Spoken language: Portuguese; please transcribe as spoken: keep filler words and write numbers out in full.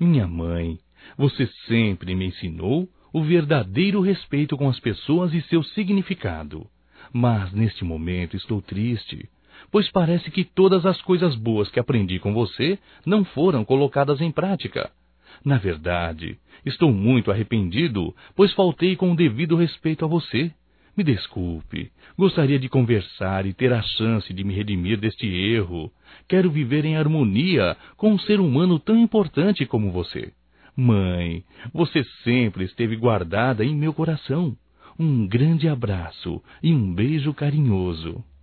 Minha mãe, você sempre me ensinou o verdadeiro respeito com as pessoas e seu significado. Mas, neste momento, estou triste, pois parece que todas as coisas boas que aprendi com você não foram colocadas em prática. Na verdade, estou muito arrependido, pois faltei com o devido respeito a você. Me desculpe, gostaria de conversar e ter a chance de me redimir deste erro. Quero viver em harmonia com um ser humano tão importante como você. Mãe, você sempre esteve guardada em meu coração. Um grande abraço e um beijo carinhoso.